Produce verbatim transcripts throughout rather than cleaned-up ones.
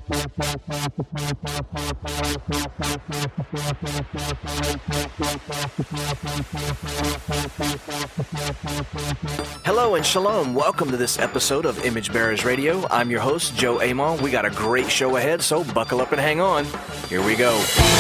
Hello and shalom. Welcome to this episode of Image Bearers Radio. I'm your host, Joe Amon. We got a great show ahead, so buckle up and hang on. Here we go.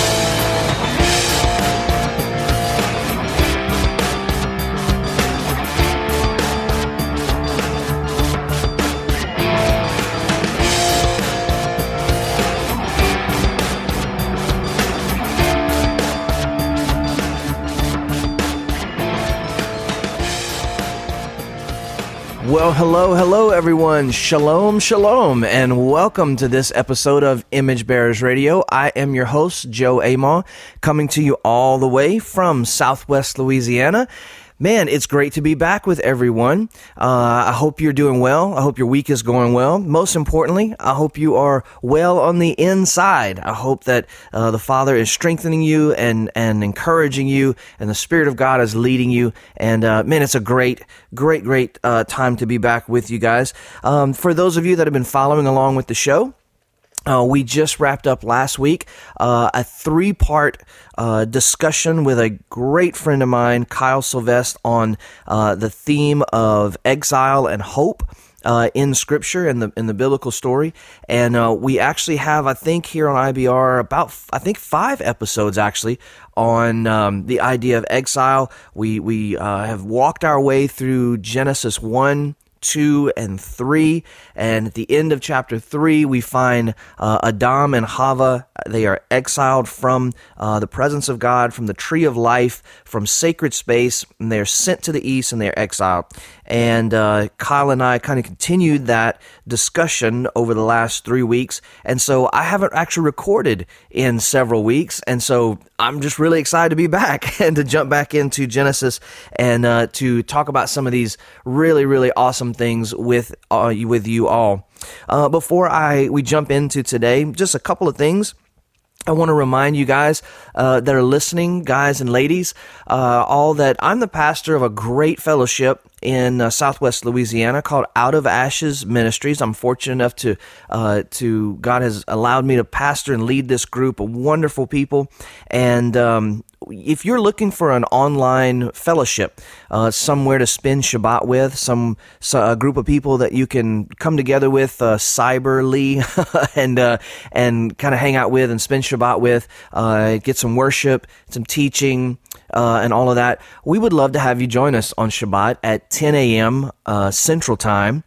Well, hello, hello, everyone. Shalom, shalom, and welcome to this episode of Image Bearers Radio. I am your host, Joe Amon, coming to you all the way from Southwest Louisiana. Man, it's great to be back with everyone. Uh, I hope you're doing well. I hope your week is going well. Most importantly, I hope you are well on the inside. I hope that uh, the Father is strengthening you and, and encouraging you, and the Spirit of God is leading you. And uh, man, it's a great, great, great uh, time to be back with you guys. Um, for those of you that have been following along with the show, Uh, we just wrapped up last week uh, a three-part uh, discussion with a great friend of mine, Kyle Sylvester, on uh, the theme of exile and hope uh, in Scripture and the in the biblical story. And uh, we actually have, I think, here on I B R about I think five episodes actually on um, the idea of exile. We we uh, have walked our way through Genesis one, two, and three, and at the end of chapter three, we find uh, Adam and Hava. They are exiled from uh, the presence of God, from the tree of life, from sacred space, and they're sent to the east, and they're exiled. And uh, Kyle and I kind of continued that discussion over the last three weeks, and so I haven't actually recorded in several weeks, and so I'm just really excited to be back and to jump back into Genesis and uh, to talk about some of these really, really awesome things with uh, with you all. Uh, before I we jump into today, just a couple of things. I want to remind you guys uh, that are listening, guys and ladies, uh, all that I'm the pastor of a great fellowship in uh, Southwest Louisiana called Out of Ashes Ministries. I'm fortunate enough to, uh, to God has allowed me to pastor and lead this group of wonderful people. And um, if you're looking for an online fellowship, uh, somewhere to spend Shabbat with, some so, a group of people that you can come together with uh, cyberly and uh, and kind of hang out with and spend Shabbat with, uh, get some worship, some teaching, uh, and all of that, we would love to have you join us on Shabbat at ten a.m. Uh, Central Time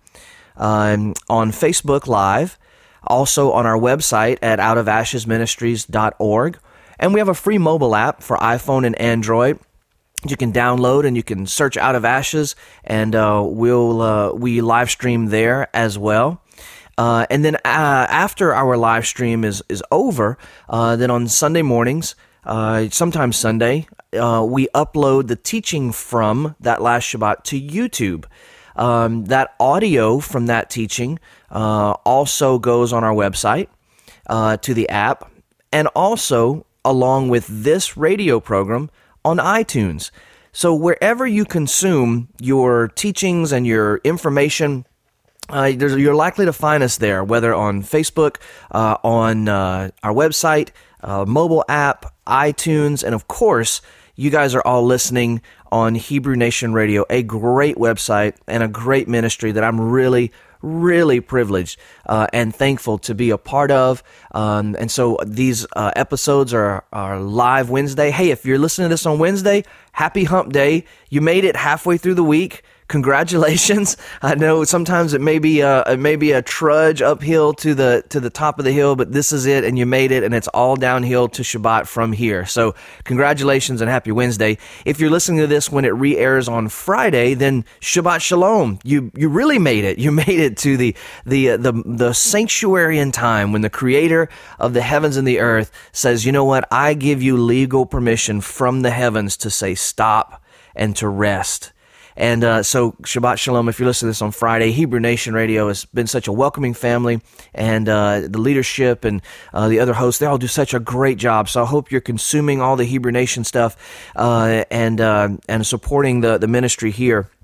um, on Facebook Live, also on our website at out of ashes ministries dot org. And we have a free mobile app for iPhone and Android you can download, and you can search Out of Ashes, and uh, we'll uh, we live stream there as well. Uh, and then uh, after our live stream is is over, uh, then on Sunday mornings, uh, sometimes Sunday, uh, we upload the teaching from that last Shabbat to YouTube. Um, that audio from that teaching uh, also goes on our website uh, to the app, and also along with this radio program on iTunes. So wherever you consume your teachings and your information, uh, you're likely to find us there, whether on Facebook, uh, on uh, our website, uh, mobile app, iTunes, and of course, you guys are all listening on Hebrew Nation Radio, a great website and a great ministry that I'm really, really privileged uh, and thankful to be a part of. Um, and so these uh, episodes are, are live Wednesday. Hey, if you're listening to this on Wednesday, happy hump day. You made it halfway through the week. Congratulations. I know sometimes it may be a, it may be a trudge uphill to the to the top of the hill, but this is it, and you made it, and it's all downhill to Shabbat from here. So congratulations and happy Wednesday. If you're listening to this when it re-airs on Friday, then Shabbat Shalom. You you really made it. You made it to the the the the sanctuary in time when the Creator of the heavens and the earth says, you know what? I give you legal permission from the heavens to say stop and to rest. And uh, so, Shabbat Shalom, if you're listening to this on Friday, Hebrew Nation Radio has been such a welcoming family, and uh, the leadership and uh, the other hosts, they all do such a great job. So I hope you're consuming all the Hebrew Nation stuff uh, and uh, and supporting the, the ministry here.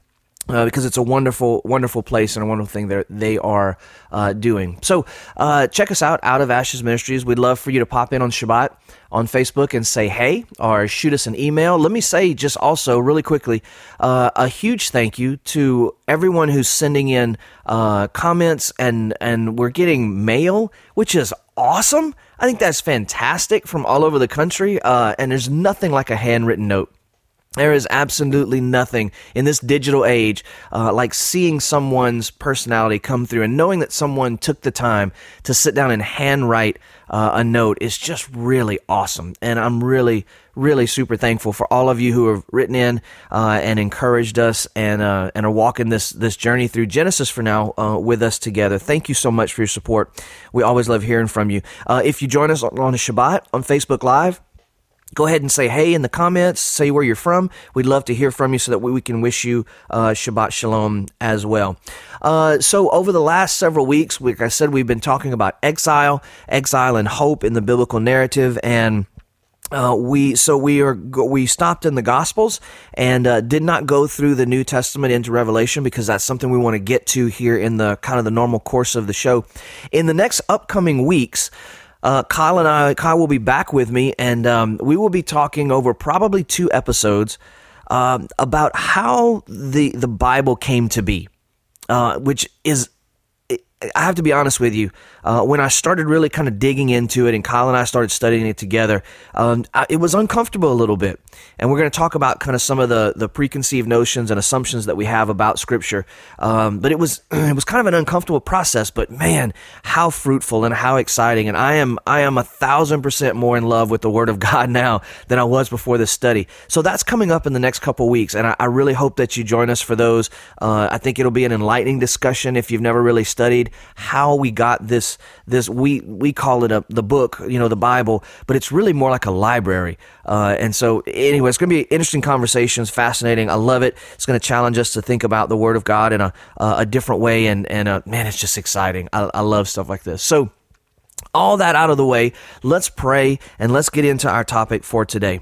Uh, because it's a wonderful, wonderful place and a wonderful thing that they are uh, doing. So uh, check us out, Out of Ashes Ministries. We'd love for you to pop in on Shabbat on Facebook and say hey, or shoot us an email. Let me say just also really quickly, uh, a huge thank you to everyone who's sending in uh, comments, and, and we're getting mail, which is awesome. I think that's fantastic from all over the country, uh, and there's nothing like a handwritten note. There is absolutely nothing in this digital age uh, like seeing someone's personality come through, and knowing that someone took the time to sit down and handwrite uh, a note is just really awesome. And I'm really, really super thankful for all of you who have written in uh, and encouraged us and uh, and are walking this this journey through Genesis for now uh, with us together. Thank you so much for your support. We always love hearing from you. Uh, if you join us on, on a Shabbat on Facebook Live, go ahead and say hey in the comments, say where you're from. We'd love to hear from you so that we, we can wish you uh, Shabbat Shalom as well. Uh, so over the last several weeks, like I said, we've been talking about exile, exile and hope in the biblical narrative, and Uh, we so we are we stopped in the Gospels and uh, did not go through the New Testament into Revelation, because that's something we want to get to here in the kind of the normal course of the show. In the next upcoming weeks, Uh, Kyle and I, Kyle will be back with me, and um, we will be talking over probably two episodes um, about how the the Bible came to be, uh, which is, I have to be honest with you, uh, when I started really kind of digging into it and Kyle and I started studying it together, um, I, it was uncomfortable a little bit. And we're going to talk about kind of some of the, the preconceived notions and assumptions that we have about Scripture. Um, but it was it was kind of an uncomfortable process, but man, how fruitful and how exciting. And I am I am a thousand percent more in love with the Word of God now than I was before this study. So that's coming up in the next couple weeks, and I, I really hope that you join us for those. Uh, I think it'll be an enlightening discussion if you've never really studied how we got this this we we call it a the book, you know, the Bible, but it's really more like a library. Uh, and so anyway, it's going to be interesting conversations, fascinating. I love it. It's going to challenge us to think about the Word of God in a uh, a different way, and and uh, man, it's just exciting. I, I love stuff like this. So all that out of the way, let's pray and let's get into our topic for today.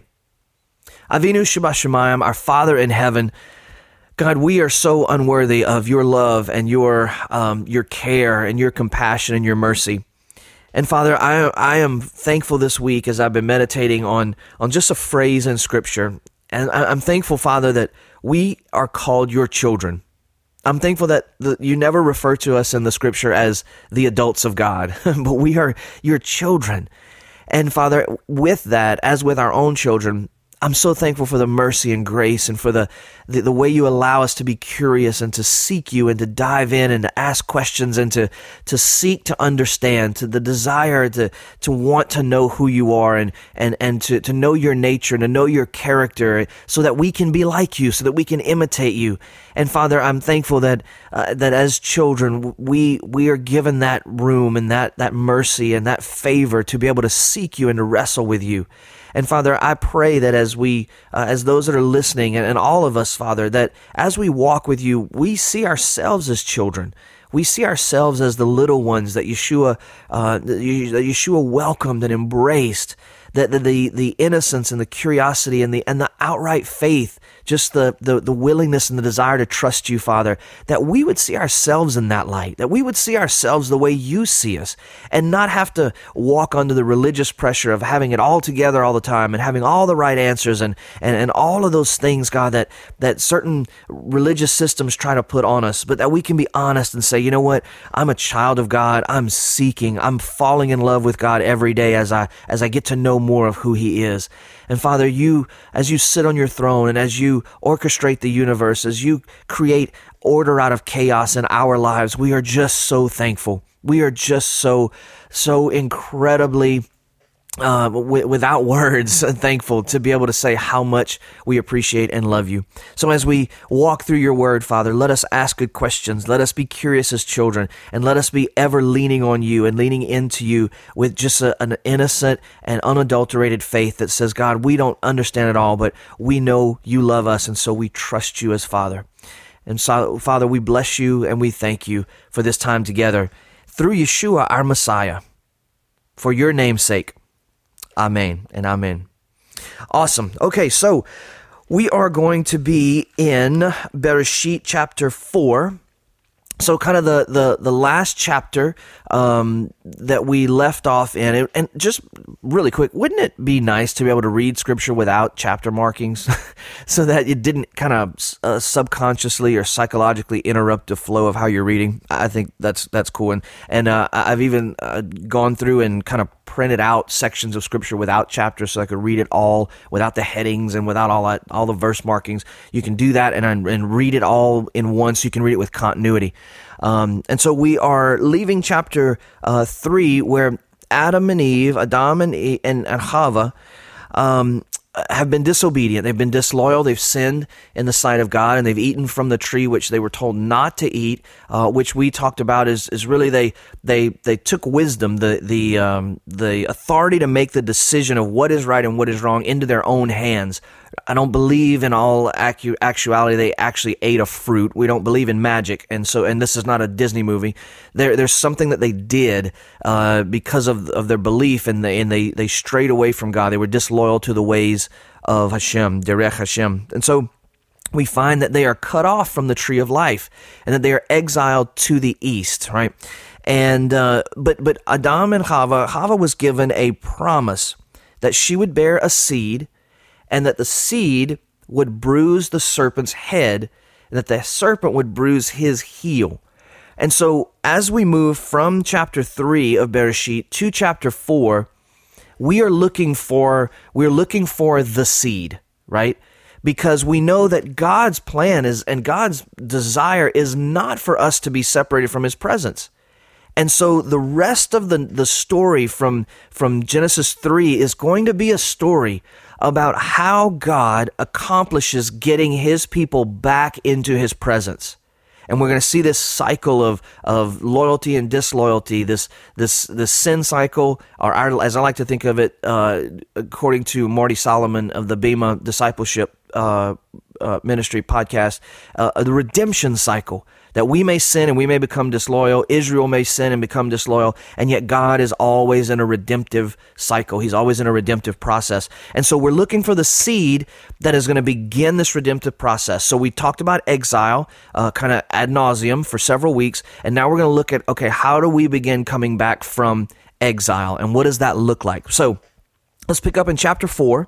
Avinu Shabbat Shemayim, our Father in heaven. God, we are so unworthy of your love and your um, your care and your compassion and your mercy. And Father, I I am thankful this week as I've been meditating on on just a phrase in Scripture. And I'm thankful, Father, that we are called your children. I'm thankful that the, you never refer to us in the Scripture as the adults of God, but we are your children. And Father, with that, as with our own children, I'm so thankful for the mercy and grace and for the, the, the way you allow us to be curious and to seek you and to dive in and to ask questions and to, to seek to understand, to the desire to, to want to know who you are and, and, and to, to know your nature and to know your character so that we can be like you, so that we can imitate you. And Father, I'm thankful that uh, that as children, we we are given that room and that, that mercy and that favor to be able to seek you and to wrestle with you. And Father, I pray that as we, uh, as those that are listening, and, and all of us, Father, that as we walk with you, we see ourselves as children. We see ourselves as the little ones that Yeshua, uh, that Yeshua welcomed and embraced. That the, the the innocence and the curiosity and the and the outright faith, just the, the the willingness and the desire to trust you, Father, that we would see ourselves in that light, that we would see ourselves the way you see us, and not have to walk under the religious pressure of having it all together all the time and having all the right answers and and, and all of those things, God, that that certain religious systems try to put on us, but that we can be honest and say, you know what, I'm a child of God, I'm seeking, I'm falling in love with God every day as I as I get to know more of who he is. And Father, you, as you sit on your throne and as you orchestrate the universe, as you create order out of chaos in our lives, we are just so thankful. We are just so, so incredibly Uh, w- without words, thankful to be able to say how much we appreciate and love you. So as we walk through your word, Father, let us ask good questions. Let us be curious as children, and let us be ever leaning on you and leaning into you with just a, an innocent and unadulterated faith that says, God, we don't understand it all, but we know you love us, and so we trust you as Father. And so, Father, we bless you and we thank you for this time together through Yeshua, our Messiah, for your name's sake. Amen and amen. Awesome. Okay, so We are going to be in Bereshit chapter four. So kind of the, the, the last chapter um, that we left off in. And just really quick, wouldn't it be nice to be able to read Scripture without chapter markings so that it didn't kind of uh, subconsciously or psychologically interrupt the flow of how you're reading? I think that's that's cool. And, and uh, I've even uh, gone through and kind of printed out sections of Scripture without chapters so I could read it all without the headings and without all that, all the verse markings. You can do that and, and read it all in one so you can read it with continuity. Um, and so we are leaving chapter uh, three, where Adam and Eve, Adam and Eve, and, and Chava, um, have been disobedient. They've been disloyal. They've sinned in the sight of God, and they've eaten from the tree which they were told not to eat. Uh, which we talked about is is really they they they took wisdom, the the um, the authority to make the decision of what is right and what is wrong into their own hands. I don't believe in all acu- actuality they actually ate a fruit. We don't believe in magic, and so and this is not a Disney movie. There, there's something that they did uh, because of of their belief, and they and they they strayed away from God. They were disloyal to the ways of Hashem, Derech Hashem, and so we find that they are cut off from the tree of life, and that they are exiled to the east. Right, and uh, but but Adam and Chava, Chava was given a promise that she would bear a seed, and that the seed would bruise the serpent's head, and that the serpent would bruise his heel. And so as we move from chapter three of Bereshit to chapter four, we are looking for we're looking for the seed, right? Because we know that God's plan is and God's desire is not for us to be separated from his presence. And so the rest of the, the story from, from Genesis three is going to be a story about how God accomplishes getting his people back into his presence. And we're going to see this cycle of, of loyalty and disloyalty, this this this sin cycle, or our, as I like to think of it, uh, according to Marty Solomon of the Bema Discipleship uh, uh, Ministry podcast, uh, the redemption cycle. That we may sin and we may become disloyal. Israel may sin and become disloyal. And yet God is always in a redemptive cycle. He's always in a redemptive process. And so we're looking for the seed that is going to begin this redemptive process. So we talked about exile uh, kind of ad nauseum for several weeks. And now we're going to look at, okay, how do we begin coming back from exile? And what does that look like? So let's pick up in chapter four.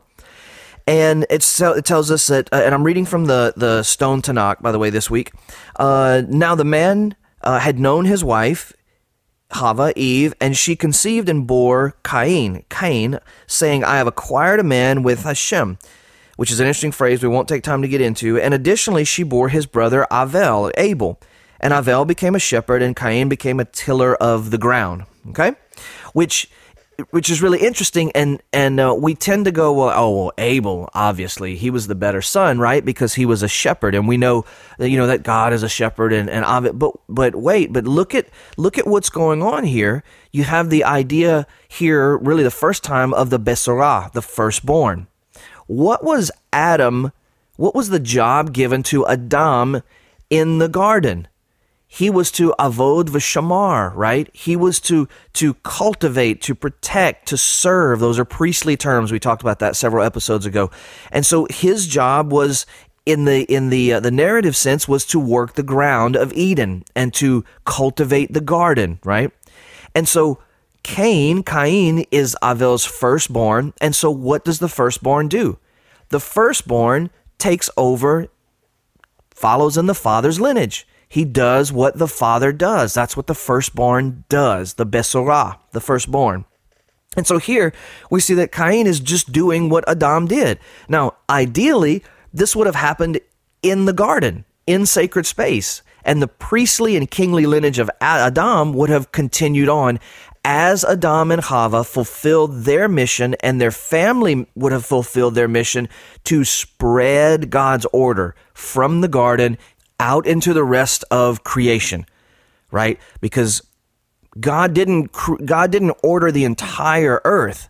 And it's, it tells us that, uh, and I'm reading from the, the Stone Tanakh, by the way, this week. Uh, now the man uh, had known his wife, Chava, Eve, and she conceived and bore Cain, Cain, saying, I have acquired a man with Hashem, which is an interesting phrase we won't take time to get into. And additionally, she bore his brother Avel, Abel. And Avel became a shepherd, and Cain became a tiller of the ground. Okay? Which... Which is really interesting, and and uh, we tend to go, well, oh, well, Abel, obviously, he was the better son, right? Because he was a shepherd, and we know that, you know, that God is a shepherd, and and but but wait, but look at look at what's going on here. You have the idea here, really, the first time of the Besorah, the firstborn. What was Adam? What was the job given to Adam in the garden? He was to avod v'shamar, right? He was to to cultivate, to protect, to serve. Those are priestly terms. We talked about that several episodes ago. And so his job was, in the in the uh, the narrative sense, was to work the ground of Eden and to cultivate the garden, right? And so Cain, Cain is Avel's firstborn. And so what does the firstborn do? The firstborn takes over, follows in the father's lineage. He does what the father does. That's what the firstborn does, the Besorah, the firstborn. And so here we see that Cain is just doing what Adam did. Now, ideally, this would have happened in the garden, in sacred space, and the priestly and kingly lineage of Adam would have continued on as Adam and Chava fulfilled their mission, and their family would have fulfilled their mission to spread God's order from the garden out into the rest of creation, right? Because God didn't God didn't order the entire earth.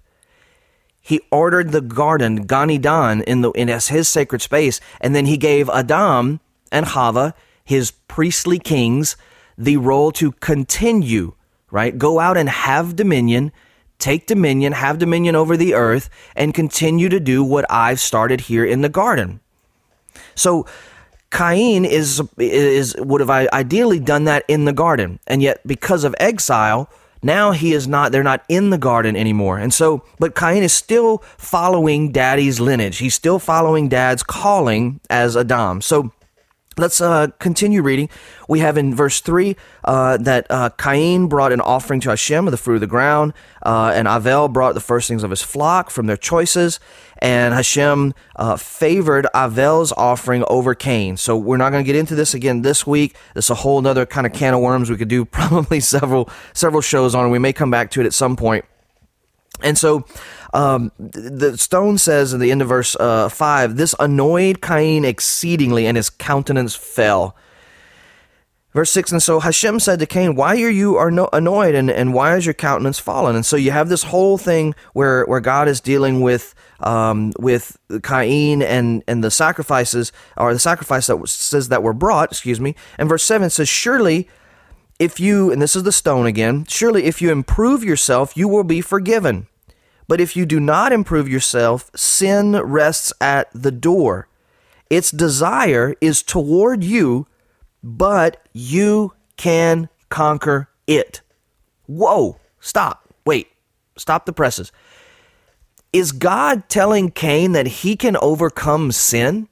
He ordered the garden, Gan Eden, in the in his sacred space, and then he gave Adam and Chava, his priestly kings, the role to continue, right? Go out and have dominion, take dominion, have dominion over the earth, and continue to do what I've started here in the garden. So Cain is is would have ideally done that in the garden, and yet because of exile, now he is not. They're not in the garden anymore, and so. But Cain is still following Daddy's lineage. He's still following Dad's calling as Adam. So let's uh, continue reading. We have in verse three uh, that uh, Cain brought an offering to Hashem of the fruit of the ground, uh, and Avel brought the firstlings of his flock from their choices. And Hashem uh, favored Avel's offering over Cain. So we're not going to get into this again this week. This is a whole other kind of can of worms. We could do probably several several shows on it. We may come back to it at some point. And so um, the stone says at the end of verse uh, five, this annoyed Cain exceedingly, and his countenance fell. Verse six, and so Hashem said to Cain, why are you are no, annoyed, and, and why is your countenance fallen? And so you have this whole thing where, where God is dealing with um, with Cain and, and the sacrifices, or the sacrifice that was, says that were brought, excuse me. And verse seven says, surely if you, and this is the stone again, surely if you improve yourself, you will be forgiven. But if you do not improve yourself, sin rests at the door. Its desire is toward you, but you can conquer it. Whoa, stop, wait, stop the presses. Is God telling Cain that he can overcome sin?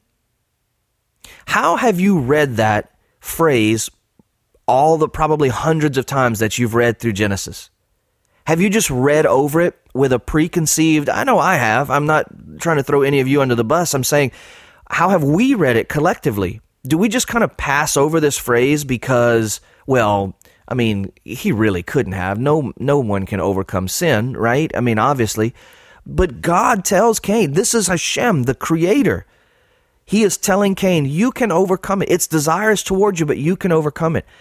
How have you read that phrase all the probably hundreds of times that you've read through Genesis? Have you just read over it with a preconceived, I know I have, I'm not trying to throw any of you under the bus, I'm saying, how have we read it collectively? Do we just kind of pass over this phrase because, well, I mean, he really couldn't have. No, no one can overcome sin, right? I mean, obviously. But God tells Cain, this is Hashem, the creator. He is telling Cain, you can overcome it. Its desires towards you, but you can overcome it.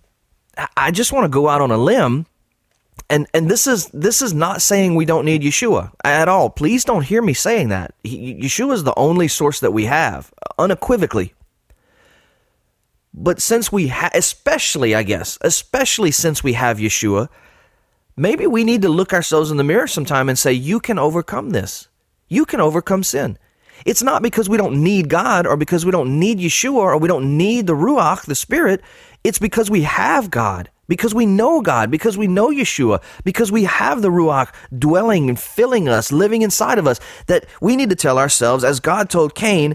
I just want to go out on a limb, and and this is this is not saying we don't need Yeshua at all. Please don't hear me saying that. He, Yeshua is the only source that we have, unequivocally. But since we ha- especially, I guess, especially since we have Yeshua, maybe we need to look ourselves in the mirror sometime and say, you can overcome this. You can overcome sin. It's not because we don't need God or because we don't need Yeshua or we don't need the Ruach, the Spirit. It's because we have God, because we know God, because we know Yeshua, because we have the Ruach dwelling and filling us, living inside of us, that we need to tell ourselves, as God told Cain,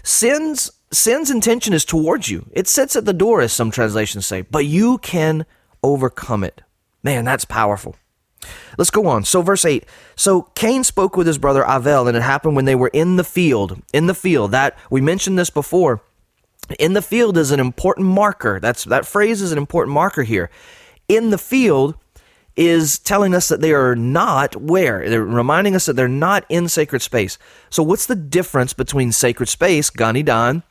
sin's Sin's intention is towards you. It sits at the door, as some translations say, but you can overcome it. Man, that's powerful. Let's go on. So verse eight. So Cain spoke with his brother Avel, and it happened when they were in the field. In the field. That we mentioned this before. In the field is an important marker. That's that phrase is an important marker here. In the field is telling us that they are not where? They're reminding us that they're not in sacred space. So what's the difference between sacred space, Gan Eden,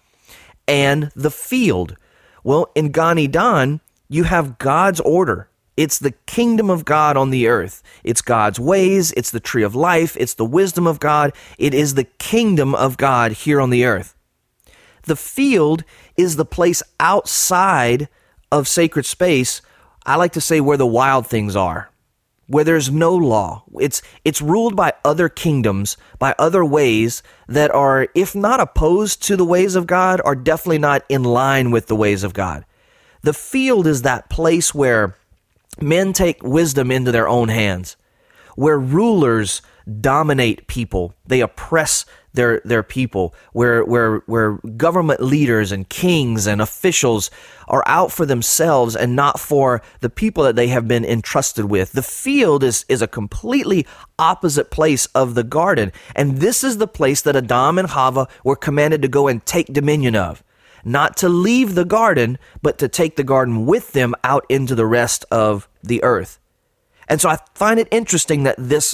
and the field? Well, in Gan Eden, you have God's order. It's the kingdom of God on the earth. It's God's ways. It's the tree of life. It's the wisdom of God. It is the kingdom of God here on the earth. The field is the place outside of sacred space, I like to say where the wild things are, where there's no law. It's it's ruled by other kingdoms, by other ways that are, if not opposed to the ways of God, are definitely not in line with the ways of God. The field is that place where men take wisdom into their own hands, where rulers dominate people, they oppress their their people, where where where government leaders and kings and officials are out for themselves and not for the people that they have been entrusted with. The field is is a completely opposite place of the garden, and this is the place that Adam and Chava were commanded to go and take dominion of. Not to leave the garden, but to take the garden with them out into the rest of the earth. And so I find it interesting that this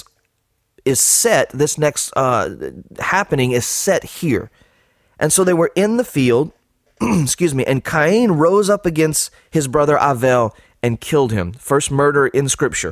is set, this next uh, happening is set here. And so they were in the field, excuse me, and Cain rose up against his brother Avel and killed him. First murder in Scripture.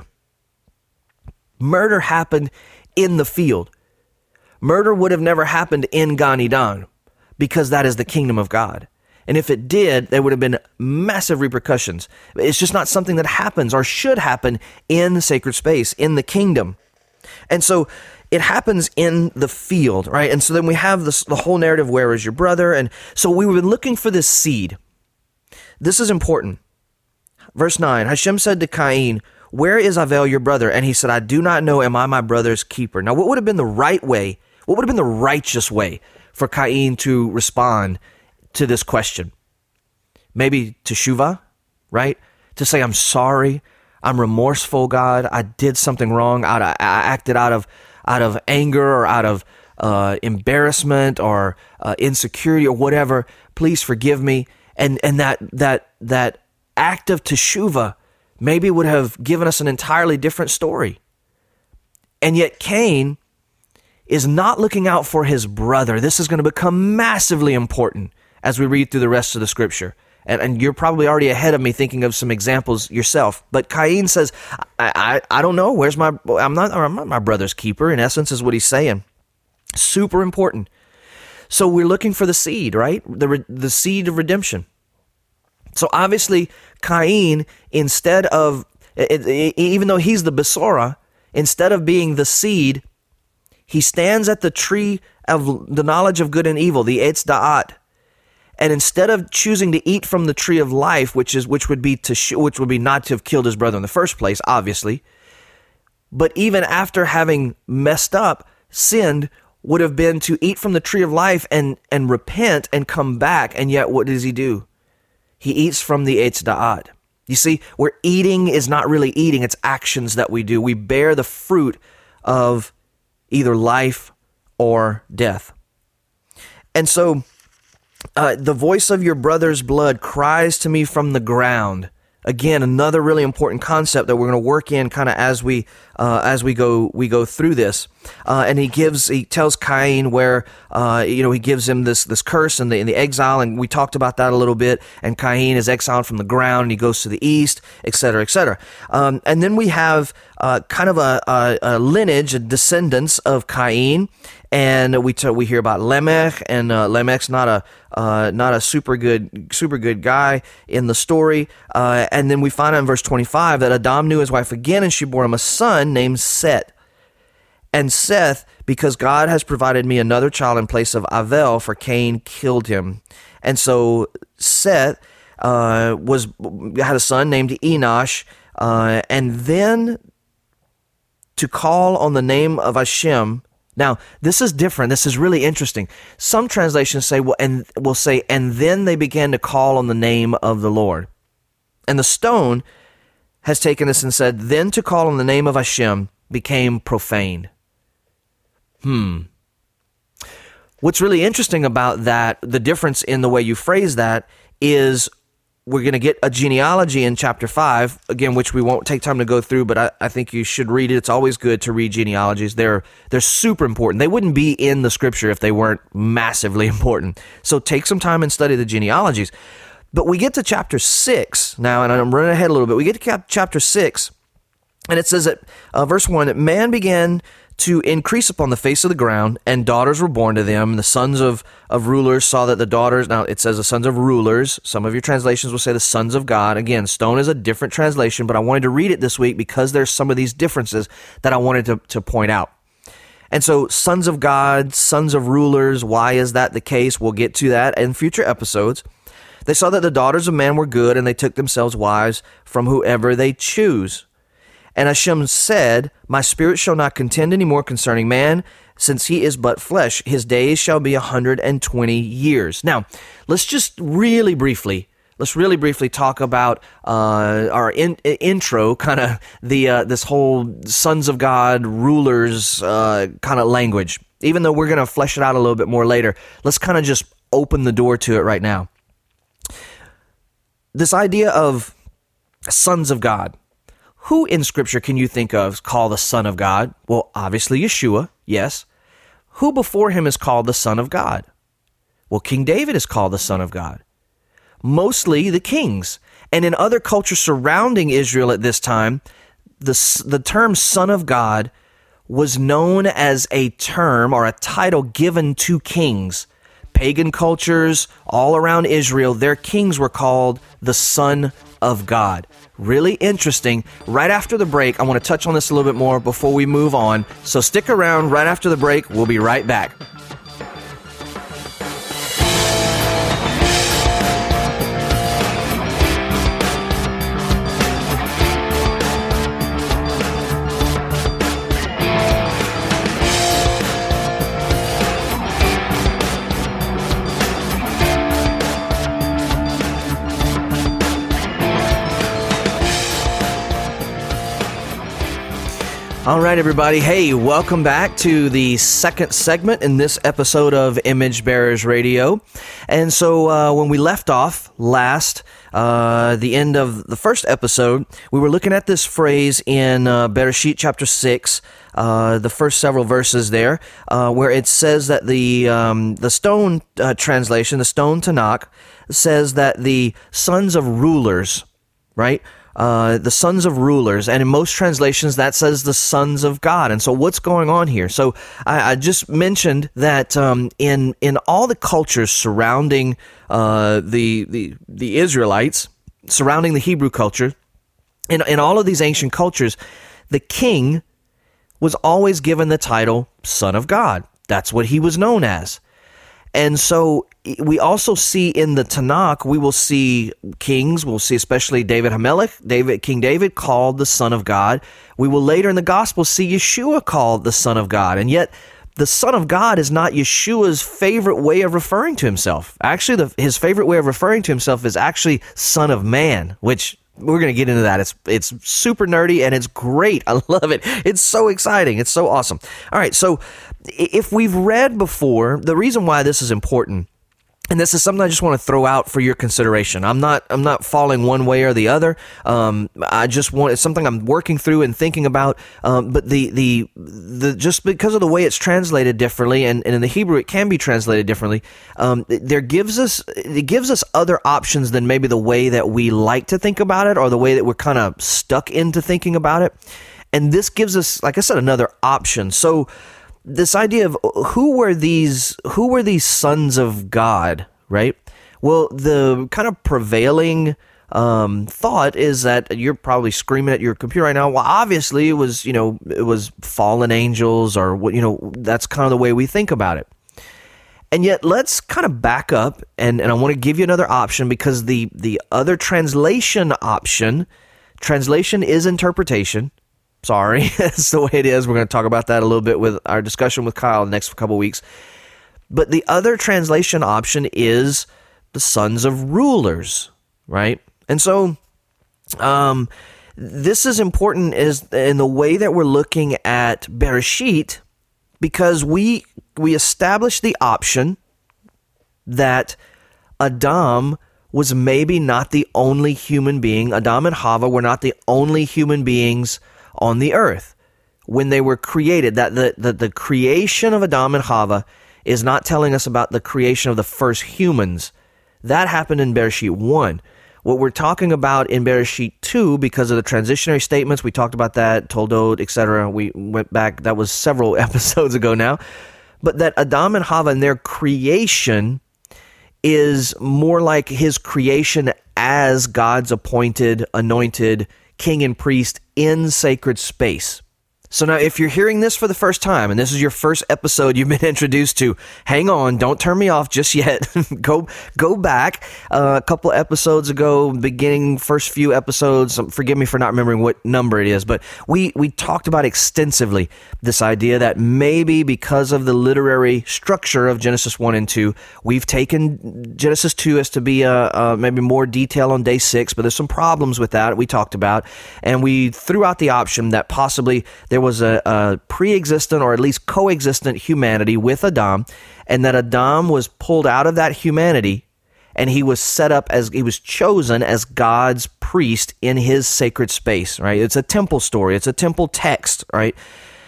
Murder happened in the field. Murder would have never happened in Gan Eden, because that is the kingdom of God. And if it did, there would have been massive repercussions. It's just not something that happens or should happen in the sacred space, in the kingdom. And so it happens in the field, right? And so then we have this, the whole narrative, where is your brother? And so we were looking for this seed. This is important. Verse nine, Hashem said to Cain, where is Avel, your brother? And he said, I do not know. Am I my brother's keeper? Now, what would have been the right way? What would have been the righteous way for Cain to respond to this question? Maybe teshuvah, right? To say, I'm sorry. I'm remorseful, God. I did something wrong. I, I acted out of out of anger or out of uh, embarrassment or uh, insecurity or whatever. Please forgive me. And and that that that act of teshuvah maybe would have given us an entirely different story. And yet Cain is not looking out for his brother. This is going to become massively important as we read through the rest of the scripture. And, and you're probably already ahead of me thinking of some examples yourself. But Cain says, I, I, I don't know. Where's my, I'm not, I'm not my brother's keeper, in essence, is what he's saying. Super important. So we're looking for the seed, right? The, the seed of redemption. So obviously, Cain, instead of, it, it, even though he's the Besorah, instead of being the seed, he stands at the tree of the knowledge of good and evil, the Eitz Da'at. And instead of choosing to eat from the tree of life, which is which would be to sh- which would be not to have killed his brother in the first place, obviously, but even after having messed up, sinned, would have been to eat from the tree of life and and repent and come back. And yet, what does he do? He eats from the Eitz Da'at. You see, where eating is not really eating, it's actions that we do. We bear the fruit of either life or death. And so, Uh, the voice of your brother's blood cries to me from the ground. Again, another really important concept that we're going to work in kind of as we uh, as we go we go through this. Uh, and he gives he tells Cain where uh, you know he gives him this this curse in the in the exile, and we talked about that a little bit. And Cain is exiled from the ground, and he goes to the east, et cetera, et cetera. Um, and then we have uh, kind of a, a, a lineage, a descendants of Cain. And we t- we hear about Lamech, and uh, Lamech's not a uh, not a super good super good guy in the story. Uh, and then we find out in verse twenty-five that Adam knew his wife again, and she bore him a son named Seth. And Seth, because God has provided me another child in place of Avel, for Cain killed him. And so Seth uh, was had a son named Enosh, uh, and then to call on the name of Hashem. Now, this is different. This is really interesting. Some translations say, well, and will say, and then they began to call on the name of the Lord. And the Stone has taken this and said, then to call on the name of Hashem became profane. Hmm. What's really interesting about that, the difference in the way you phrase that, is we're going to get a genealogy in chapter five, again, which we won't take time to go through, but I, I think you should read it. It's always good to read genealogies. They're they're super important. They wouldn't be in the scripture if they weren't massively important. So take some time and study the genealogies. But we get to chapter six now, and I'm running ahead a little bit. We get to cap- chapter six, and it says that, uh, verse one, that man began to increase upon the face of the ground, and daughters were born to them. And the sons of, of rulers saw that the daughters, now it says the sons of rulers, some of your translations will say the sons of God. Again, Stone is a different translation, but I wanted to read it this week because there's some of these differences that I wanted to, to point out. And so, sons of God, sons of rulers, why is that the case? We'll get to that in future episodes. They saw that the daughters of man were good, and they took themselves wives from whoever they choose. And Hashem said, my spirit shall not contend any more concerning man, since he is but flesh. His days shall be a hundred and twenty years. Now, let's just really briefly, let's really briefly talk about uh, our in, intro, kind of the uh, this whole sons of God, rulers uh, kind of language. Even though we're going to flesh it out a little bit more later, let's kind of just open the door to it right now. This idea of sons of God. Who in Scripture can you think of called the Son of God? Well, obviously Yeshua, yes. Who before him is called the Son of God? Well, King David is called the Son of God. Mostly the kings. And in other cultures surrounding Israel at this time, the, the term Son of God was known as a term or a title given to kings. Pagan cultures all around Israel, their kings were called the Son of God. really interesting. Right after the break, I want to touch on this a little bit more before we move on. So stick around right after the break. We'll be right back. All right, everybody. Hey, welcome back to the second segment in this episode of Image Bearers Radio. And so uh, when we left off last, uh, the end of the first episode, we were looking at this phrase in uh, Bereshit chapter six, uh, the first several verses there, uh, where it says that the um, the stone uh, translation, the stone Tanakh, says that the sons of rulers, right? Uh, the sons of rulers, and in most translations that says the sons of God. And so what's going on here? So I, I just mentioned that um, in in all the cultures surrounding uh, the, the the Israelites, surrounding the Hebrew culture, in, in all of these ancient cultures, the king was always given the title Son of God. That's what he was known as. And so we also see in the Tanakh, we will see kings, we'll see especially David HaMelech, David, King David called the Son of God. We will later in the Gospel see Yeshua called the Son of God. And yet the Son of God is not Yeshua's favorite way of referring to himself. Actually, the, his favorite way of referring to himself is actually Son of Man, which we're going to get into that. It's it's super nerdy and it's great. I love it. It's so exciting. It's so awesome. All right, so if we've read before, the reason why this is important, and this is something I just want to throw out for your consideration. I'm not I'm not falling one way or the other. Um, I just want it's something I'm working through and thinking about. Um, but the the the just because of the way it's translated differently, and, and in the Hebrew it can be translated differently. Um, there gives us it gives us other options than maybe the way that we like to think about it, or the way that we're kind of stuck into thinking about it. And this gives us, like I said, another option. So this idea of who were these who were these sons of God, right? Well, the kind of prevailing um, thought is that you're probably screaming at your computer right now. Well, obviously it was, you know, it was fallen angels, or what, you know, that's kind of the way we think about it. And yet, let's kind of back up, and, and I want to give you another option, because the the other translation option, translation is interpretation. Sorry, that's the way it is. We're going to talk about that a little bit with our discussion with Kyle in the next couple of weeks. But the other translation option is the sons of rulers, right? And so um, this is important is in the way that we're looking at Bereshit, because we we established the option that Adam was maybe not the only human being. Adam and Hava were not the only human beings on the earth when they were created. That the, the, the creation of Adam and Hava is not telling us about the creation of the first humans. That happened in Bereshit one. What we're talking about in Bereshit two, because of the transitionary statements, we talked about that, Toldot, et cetera. We went back, that was several episodes ago now. But that Adam and Hava and their creation is more like his creation as God's appointed, anointed king and priest in sacred space. So now, if you're hearing this for the first time, and this is your first episode you've been introduced to, hang on, don't turn me off just yet. go go back uh, a couple episodes ago, beginning first few episodes. Forgive me for not remembering what number it is, but we, we talked about extensively this idea that maybe because of the literary structure of Genesis one and two, we've taken Genesis two as to be a, a maybe more detail on day six, but there's some problems with that we talked about, and we threw out the option that possibly there was a, a pre-existent or at least coexistent humanity with Adam, and that Adam was pulled out of that humanity and he was set up as, he was chosen as God's priest in his sacred space, right? It's a temple story. It's a temple text, right?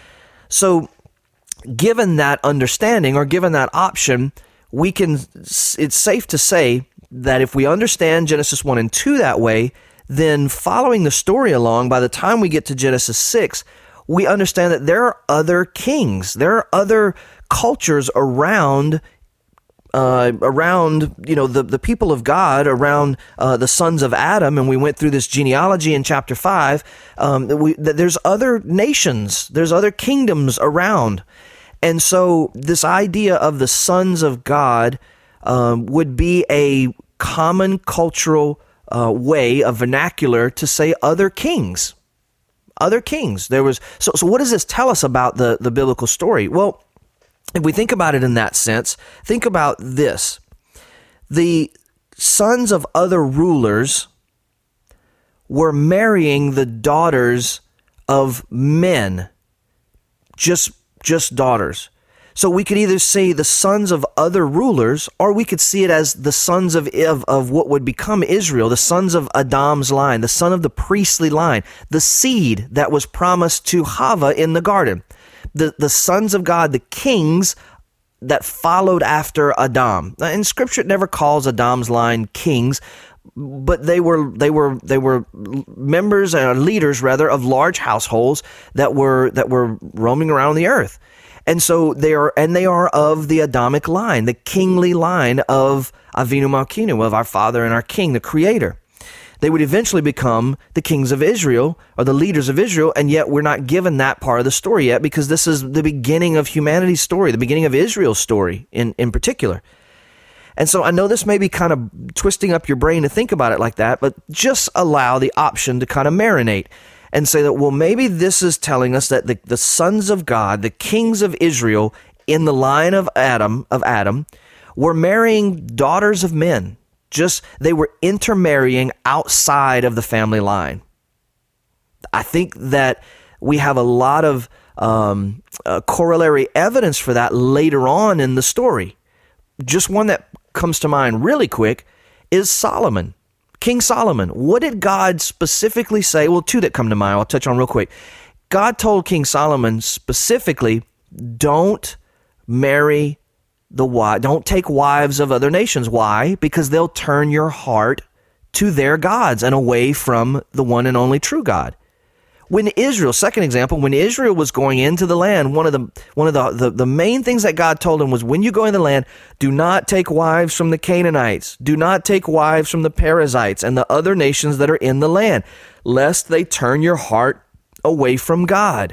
So given that understanding, or given that option, we can, it's safe to say that if we understand Genesis one and two that way, then following the story along, by the time we get to Genesis six, we understand that there are other kings, there are other cultures around uh, around, you know, the, the people of God, around uh, the sons of Adam, and we went through this genealogy in chapter five, um, that we, that there's other nations, there's other kingdoms around. And so this idea of the sons of God um, would be a common cultural uh, way, a vernacular to say other kings. Other kings. There was so. So what does this tell us about the, the biblical story? Well, if we think about it in that sense, think about this. The sons of other rulers were marrying the daughters of men, just, just daughters. So we could either say the sons of other rulers, or we could see it as the sons of, of, of what would become Israel, the sons of Adam's line, the son of the priestly line, the seed that was promised to Hava in the garden. The, the sons of God, the kings that followed after Adam. Now, in Scripture, it never calls Adam's line kings, but they were they were they were members and leaders rather of large households that were that were roaming around the earth. And so they are, and they are of the Adamic line, the kingly line of Avinu Malkeinu, of our Father and our King, the Creator. They would eventually become the kings of Israel, or the leaders of Israel, and yet we're not given that part of the story yet, because this is the beginning of humanity's story, the beginning of Israel's story in, in particular. And so I know this may be kind of twisting up your brain to think about it like that, but just allow the option to kind of marinate and say that, well, maybe this is telling us that the, the sons of God, the kings of Israel in the line of Adam, of Adam, were marrying daughters of men. Just, they were intermarrying outside of the family line. I think that we have a lot of um, uh, corollary evidence for that later on in the story. Just one that comes to mind really quick is Solomon. King Solomon. What did God specifically say? Well, two that come to mind I'll touch on real quick. God told King Solomon specifically, don't marry the wife, don't take wives of other nations. Why? Because they'll turn your heart to their gods and away from the one and only true God. When Israel, second example, when Israel was going into the land, one of the one of the, the, the main things that God told him was, when you go into the land, do not take wives from the Canaanites, do not take wives from the Perizzites and the other nations that are in the land, lest they turn your heart away from God.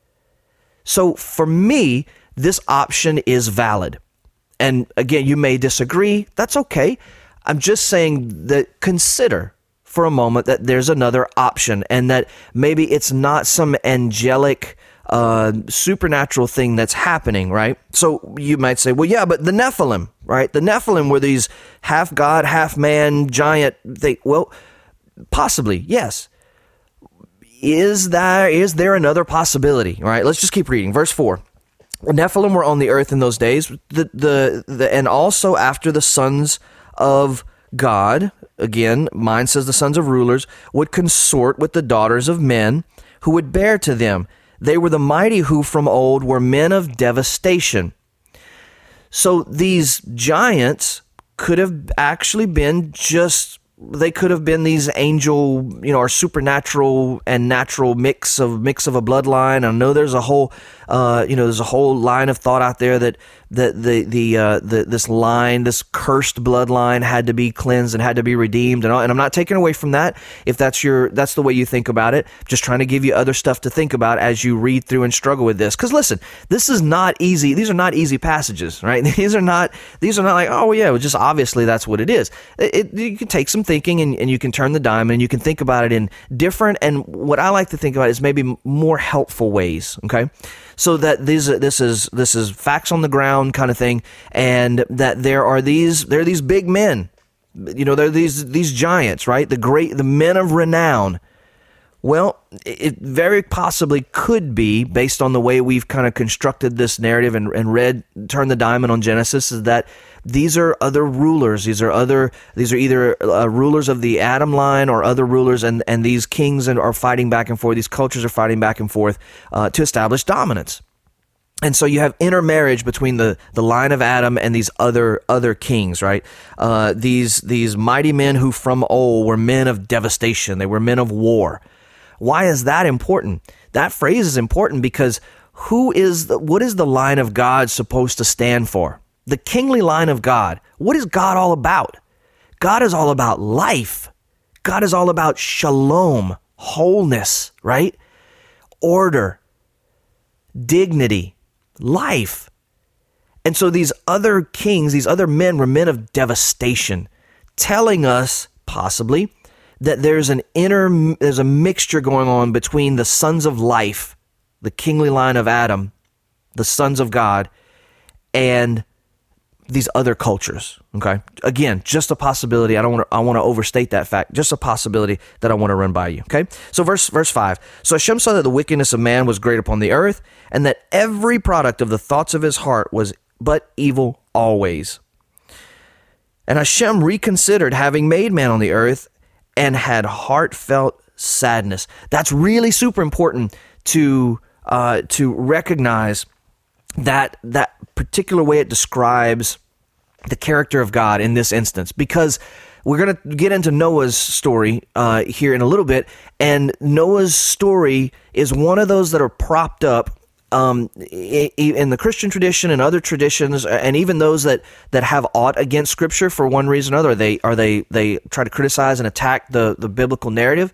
So for me, this option is valid. And again, you may disagree. That's okay. I'm just saying that consider for a moment that there's another option, and that maybe it's not some angelic, uh, supernatural thing that's happening, right? So you might say, well, yeah, but the Nephilim, right? The Nephilim were these half God, half man, giant thing. Well, possibly, yes. Is there, is there another possibility, right? Let's just keep reading. Verse four. The Nephilim were on the earth in those days, the, the, the, and also after the sons of God, again, mine says the sons of rulers, would consort with the daughters of men who would bear to them. They were the mighty who from old were men of devastation. So these giants could have actually been just, they could have been these angel, you know, or supernatural and natural mix of mix of a bloodline. I know there's a whole, uh, you know, there's a whole line of thought out there that that the the uh, the this line, this cursed bloodline, had to be cleansed and had to be redeemed, and all, and I'm not taking away from that. If that's your that's the way you think about it, just trying to give you other stuff to think about as you read through and struggle with this. Because listen, this is not easy. These are not easy passages, right? These are not these are not like, oh yeah, well, just obviously that's what it is. It, it, you can take some thinking and, and you can turn the dime and you can think about it in different, and what I like to think about is maybe more helpful ways. Okay. So that these this is this is facts on the ground kind of thing, and that there are these there are these big men, you know, there are these these giants, right? The great the men of renown. Well, it very possibly could be, based on the way we've kind of constructed this narrative and, and read, turn the diamond on Genesis, is that these are other rulers. These are other. These are either uh, rulers of the Adam line or other rulers, and, and these kings and are fighting back and forth. These cultures are fighting back and forth uh, to establish dominance. And so you have intermarriage between the, the line of Adam and these other other kings, right? Uh, these these mighty men who from old were men of devastation. They were men of war. Why is that important? That phrase is important because who is the, what is the line of God supposed to stand for? The kingly line of God. What is God all about? God is all about life. God is all about shalom, wholeness, right? Order, dignity, life. And so these other kings, these other men were men of devastation, telling us possibly that there's an inner, there's a mixture going on between the sons of life, the kingly line of Adam, the sons of God, and these other cultures. Okay. Again, just a possibility. I don't want to, I want to overstate that fact. Just a possibility that I want to run by you. Okay. So verse, verse five. So Hashem saw that the wickedness of man was great upon the earth, and that every product of the thoughts of his heart was but evil always. And Hashem reconsidered having made man on the earth and had heartfelt sadness. That's really super important to, uh, to recognize that that particular way it describes the character of God in this instance, because we're going to get into Noah's story uh, here in a little bit, and Noah's story is one of those that are propped up um, in the Christian tradition and other traditions, and even those that, that have aught against Scripture for one reason or another. They are they they try to criticize and attack the the biblical narrative.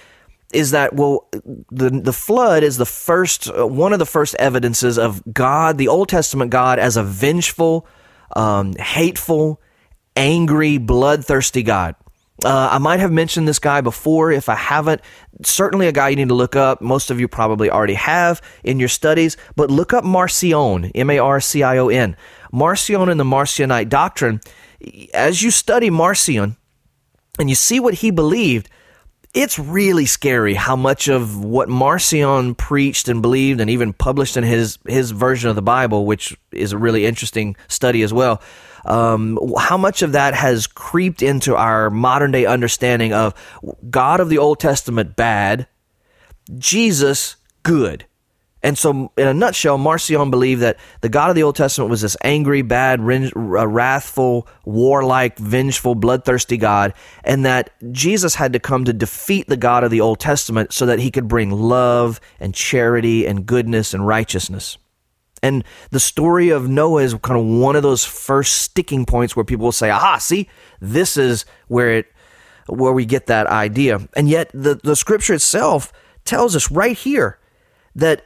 Is that, well, the the flood is the first, uh, one of the first evidences of God, the Old Testament God, as a vengeful, um, hateful, angry, bloodthirsty God. Uh, I might have mentioned this guy before. If I haven't, certainly a guy you need to look up. Most of you probably already have in your studies, but look up Marcion, M A R C I O N. Marcion and the Marcionite doctrine. As you study Marcion and you see what he believed, it's really scary how much of what Marcion preached and believed and even published in his, his version of the Bible, which is a really interesting study as well, um, how much of that has creeped into our modern day understanding of God of the Old Testament bad, Jesus good. And so, in a nutshell, Marcion believed that the God of the Old Testament was this angry, bad, wrathful, warlike, vengeful, bloodthirsty God, and that Jesus had to come to defeat the God of the Old Testament so that he could bring love and charity and goodness and righteousness. And the story of Noah is kind of one of those first sticking points where people will say, aha, see, this is where it, where we get that idea. And yet, the, the Scripture itself tells us right here that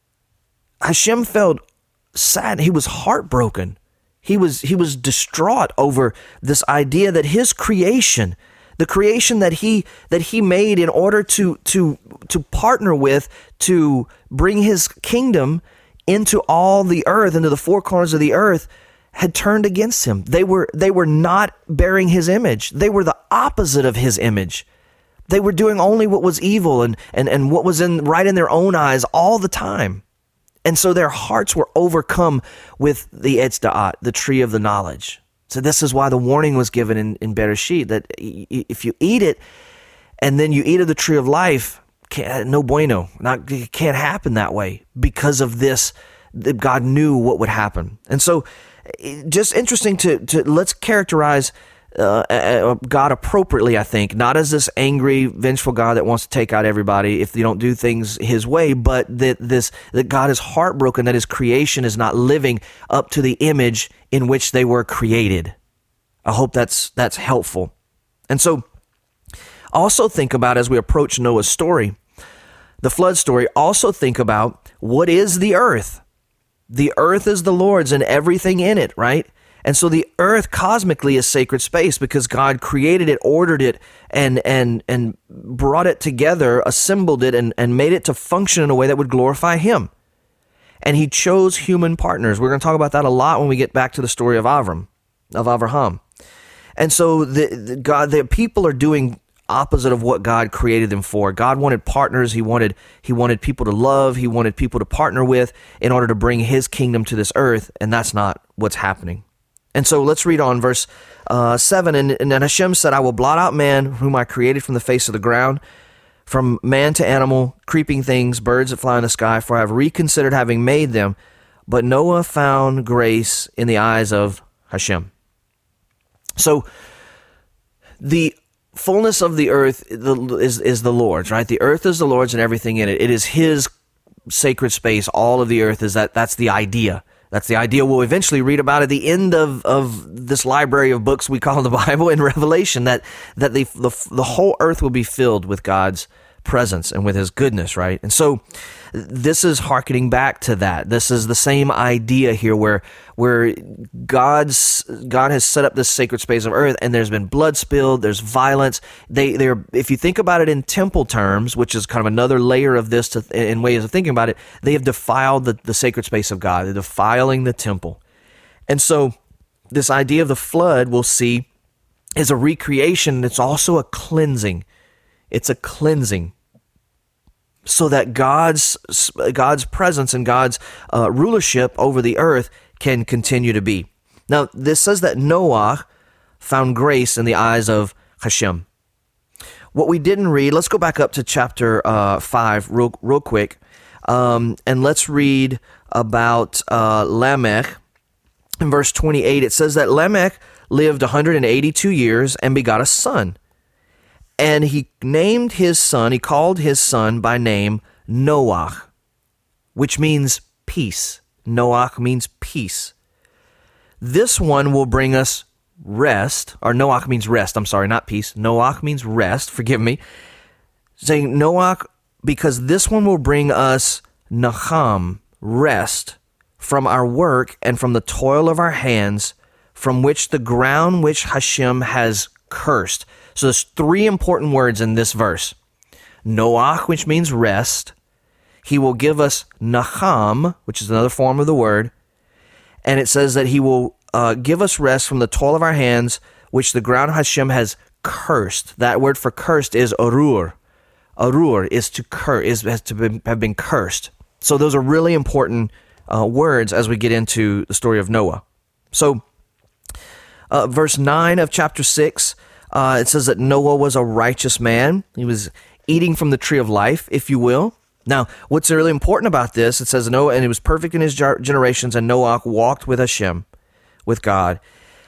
Hashem felt sad. He was heartbroken. He was he was distraught over this idea that his creation, the creation that he that he made in order to to to partner with to bring his kingdom into all the earth, into the four corners of the earth, had turned against him. They were they were not bearing his image. They were the opposite of his image. They were doing only what was evil and and, and what was in right in their own eyes all the time. And so their hearts were overcome with the Etz Da'at, the tree of the knowledge. So this is why the warning was given in, in Bereshit, that if you eat it and then you eat of the tree of life, no bueno, not, it can't happen that way because of this. God knew what would happen. And so just interesting to, to let's characterize Uh, God appropriately, I think, not as this angry, vengeful God that wants to take out everybody if you don't do things his way, but that this that God is heartbroken that his creation is not living up to the image in which they were created. I hope that's that's helpful. And so also think about, as we approach Noah's story, the flood story, also think about, what is the earth? The earth is the Lord's and everything in it, right? And so the earth cosmically is sacred space because God created it, ordered it, and and and brought it together, assembled it, and, and made it to function in a way that would glorify him. And he chose human partners. We're going to talk about that a lot when we get back to the story of Avram, of Avraham. And so the, the God, the people are doing opposite of what God created them for. God wanted partners. He wanted he wanted people to love. He wanted people to partner with in order to bring his kingdom to this earth, and that's not what's happening. And so let's read on verse uh, seven. And, and then Hashem said, I will blot out man, whom I created from the face of the ground, from man to animal, creeping things, birds that fly in the sky, for I have reconsidered having made them. But Noah found grace in the eyes of Hashem. So the fullness of the earth is, is the Lord's, right? The earth is the Lord's and everything in it. It is his sacred space. All of the earth is that. That's the idea. That's the idea we'll eventually read about at the end of, of this library of books we call the Bible in Revelation, that, that the, the, the whole earth will be filled with God's presence and with his goodness, right? And so this is hearkening back to that. This is the same idea here where where God's God has set up this sacred space of earth, and there's been blood spilled, there's violence. They they're if you think about it in temple terms, which is kind of another layer of this to, in ways of thinking about it, they have defiled the, the sacred space of God. They're defiling the temple. And so this idea of the flood, we'll see, is a recreation. It's also a cleansing. It's a cleansing, so that God's God's presence and God's uh, rulership over the earth can continue to be. Now, this says that Noah found grace in the eyes of Hashem. What we didn't read, let's go back up to chapter uh, five real, real quick, um, and let's read about uh, Lamech. In verse twenty-eight, it says that Lamech lived one hundred eighty-two years and begot a son. And he named his son, he called his son by name Noah, which means peace. Noah means peace. This one will bring us rest, or Noah means rest, I'm sorry, not peace. Noah means rest, forgive me. Saying Noah, because this one will bring us Naham, rest, from our work and from the toil of our hands, from which the ground which Hashem has cursed. So there's three important words in this verse. Noah, which means rest. He will give us Naham, which is another form of the word. And it says that he will uh, give us rest from the toil of our hands, which the ground Hashem has cursed. That word for cursed is arur. Arur is to cur is has to be, have been cursed. So those are really important uh, words as we get into the story of Noah. So uh, verse nine of chapter six, Uh, it says that Noah was a righteous man. He was eating from the tree of life, if you will. Now, what's really important about this, it says Noah, and he was perfect in his generations, and Noah walked with Hashem, with God.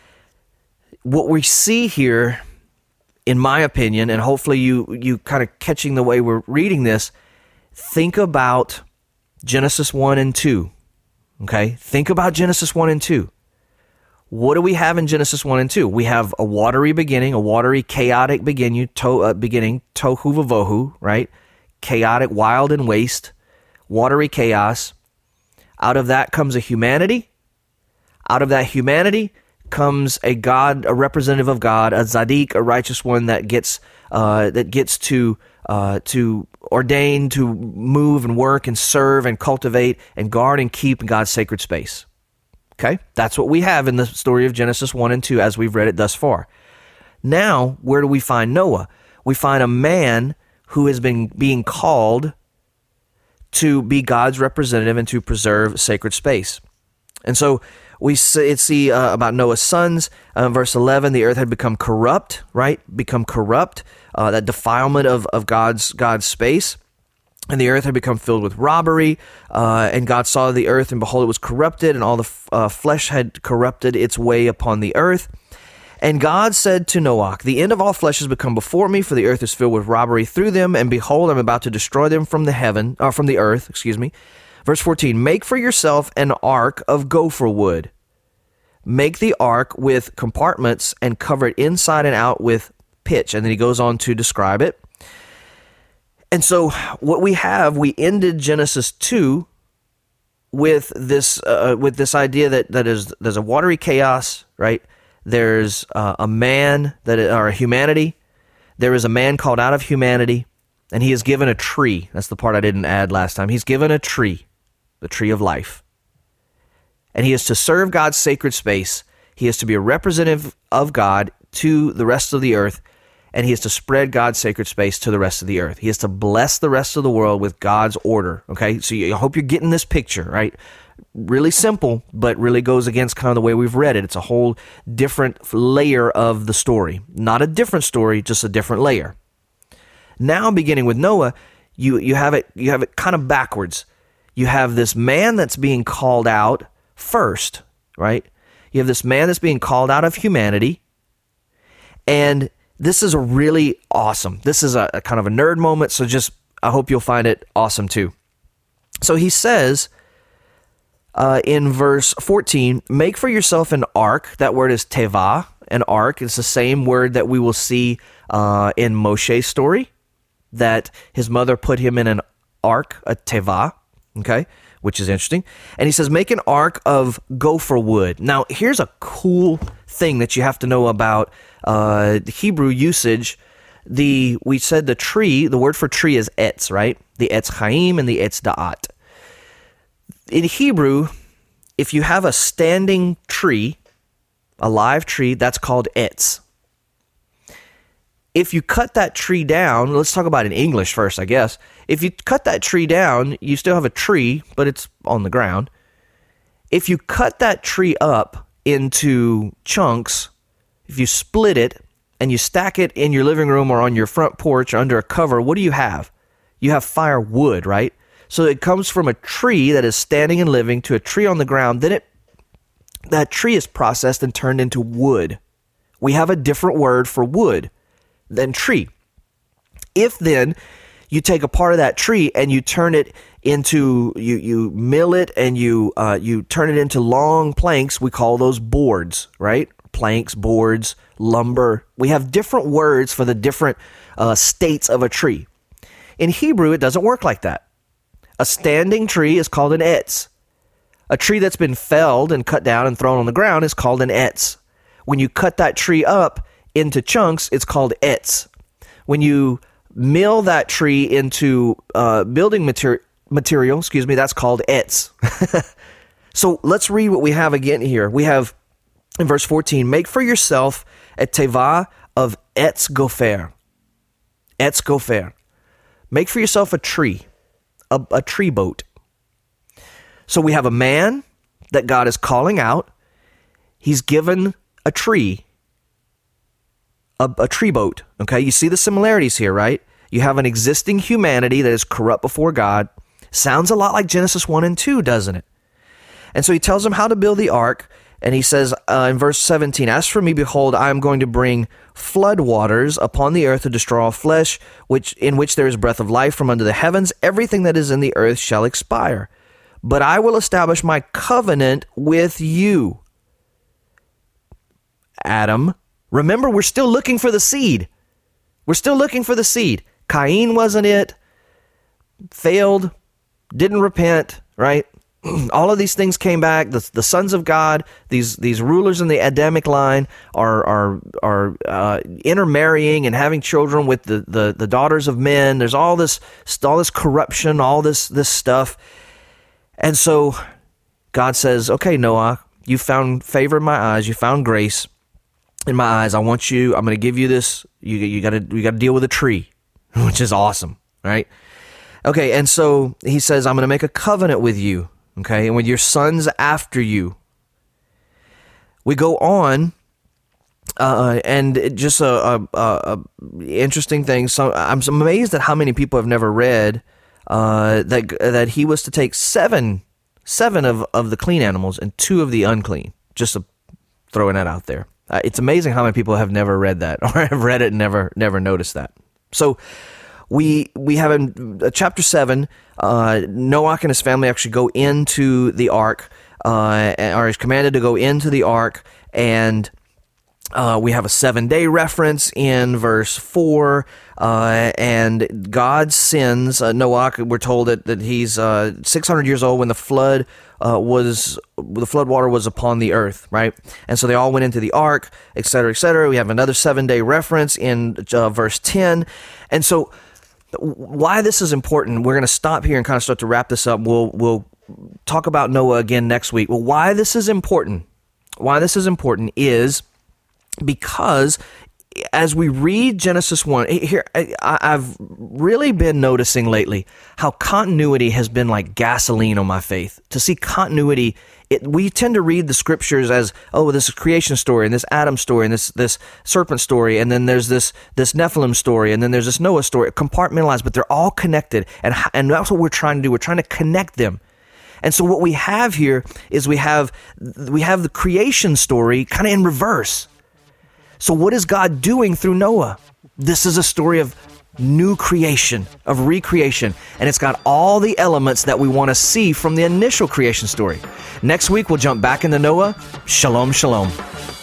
What we see here, in my opinion, and hopefully you you kind of catching the way we're reading this, think about Genesis one and two. Okay? Think about Genesis one and two. What do we have in Genesis one and two? We have a watery beginning, a watery, chaotic beginning, to, uh, beginning, tohu vavohu, right? Chaotic, wild, and waste, watery chaos. Out of that comes a humanity. Out of that humanity comes a God, a representative of God, a tzaddik, a righteous one that gets uh, that gets to uh, to ordain, to move and work and serve and cultivate and guard and keep God's sacred space. Okay, that's what we have in the story of Genesis one and two as we've read it thus far. Now, where do we find Noah? We find a man who has been being called to be God's representative and to preserve sacred space. And so we see uh, about Noah's sons, uh, verse eleven, the earth had become corrupt, right? Become corrupt, uh, that defilement of, of God's God's space. And the earth had become filled with robbery, uh, and God saw the earth, and behold, it was corrupted, and all the f- uh, flesh had corrupted its way upon the earth. And God said to Noah, the end of all flesh has become before me, for the earth is filled with robbery through them, and behold, I'm about to destroy them from the heaven, or from the earth, excuse me. Verse fourteen, make for yourself an ark of gopher wood. Make the ark with compartments, and cover it inside and out with pitch. And then he goes on to describe it. And so what we have, we ended Genesis two with this uh, with this idea that, that is there's a watery chaos, right? There's uh, a man, that or a humanity. There is a man called out of humanity, and he is given a tree. That's the part I didn't add last time. He's given a tree, the tree of life. And he is to serve God's sacred space. He is to be a representative of God to the rest of the earth. And he is to spread God's sacred space to the rest of the earth. He is to bless the rest of the world with God's order, okay? So you, I hope you're getting this picture, right? Really simple, but really goes against kind of the way we've read it. It's a whole different layer of the story. Not a different story, just a different layer. Now, beginning with Noah, you, you have it you have it kind of backwards. You have this man that's being called out first, right? You have this man that's being called out of humanity, and this is a really awesome. This is a, a kind of a nerd moment, so just I hope you'll find it awesome too. So he says, uh, in verse fourteen, make for yourself an ark. That word is teva, an ark. It's the same word that we will see uh, in Moshe's story, that his mother put him in an ark, a teva, okay, which is interesting. And he says, make an ark of gopher wood. Now, here's a cool thing that you have to know about uh, Hebrew usage. The we said the tree, the word for tree is etz, right? The etz chaim and the etz da'at. In Hebrew, if you have a standing tree, a live tree, that's called etz. If you cut that tree down, let's talk about in English first, I guess. If you cut that tree down, you still have a tree, but it's on the ground. If you cut that tree up into chunks, if you split it and you stack it in your living room or on your front porch or under a cover, what do you have? You have firewood, right? So it comes from a tree that is standing and living to a tree on the ground. Then it that tree is processed and turned into wood. We have a different word for wood than tree. If then you take a part of that tree and you turn it into, you you mill it and you uh, you turn it into long planks, we call those boards, right? Planks, boards, lumber. We have different words for the different uh, states of a tree. In Hebrew, it doesn't work like that. A standing tree is called an etz. A tree that's been felled and cut down and thrown on the ground is called an etz. When you cut that tree up into chunks, it's called etz. When you mill that tree into uh, building material, material, excuse me, that's called etz. So let's read what we have again here. We have in verse fourteen, make for yourself a teva of etz gopher. Etz gopher. Make for yourself a tree, a, a tree boat. So we have a man that God is calling out. He's given a tree, a, a tree boat. Okay, you see the similarities here, right? You have an existing humanity that is corrupt before God. Sounds a lot like Genesis one and two, doesn't it? And so he tells him how to build the ark. And he says uh, in verse seventeen, as for me, behold, I am going to bring flood waters upon the earth to destroy all flesh, which in which there is breath of life from under the heavens. Everything that is in the earth shall expire. But I will establish my covenant with you. Adam, remember, we're still looking for the seed. We're still looking for the seed. Cain wasn't it. Failed. Didn't repent, right? All of these things came back. The, the sons of God, these these rulers in the Adamic line, are are are uh, intermarrying and having children with the, the, the daughters of men. There's all this all this corruption, all this this stuff, and so God says, "Okay, Noah, you found favor in my eyes. You found grace in my eyes. I want you. I'm going to give you this. You you got to you got to deal with a tree, which is awesome, right? Okay, and so he says, I'm going to make a covenant with you." Okay, and with your sons after you. We go on, uh, and it just a, a, a interesting thing. So I'm amazed at how many people have never read uh, that that he was to take seven seven of, of the clean animals and two of the unclean. Just a, throwing that out there. Uh, it's amazing how many people have never read that or have read it and never never noticed that. So. We we have in uh, chapter seven, uh, Noah and his family actually go into the ark, uh, or is commanded to go into the ark, and uh, we have a seven-day reference in verse four, uh, and God sends uh, Noah. We're told that that he's uh, six hundred years old when the flood uh, was the flood water was upon the earth, right? And so they all went into the ark, et cetera, et cetera. We have another seven-day reference in uh, verse ten, and so. Why this is important, we're going to stop here and kind of start to wrap this up. We'll we'll talk about Noah again next week. Well, why this is important, why this is important is because as we read Genesis one, here I, I've really been noticing lately how continuity has been like gasoline on my faith. To see continuity, it, we tend to read the scriptures as, oh, this is creation story, and this Adam story, and this this serpent story, and then there's this this Nephilim story, and then there's this Noah story, compartmentalized, but they're all connected, and and that's what we're trying to do. We're trying to connect them. And so what we have here is we have we have the creation story kind of in reverse. So what is God doing through Noah? This is a story of new creation, of recreation, and it's got all the elements that we want to see from the initial creation story. Next week, we'll jump back into Noah. Shalom, shalom.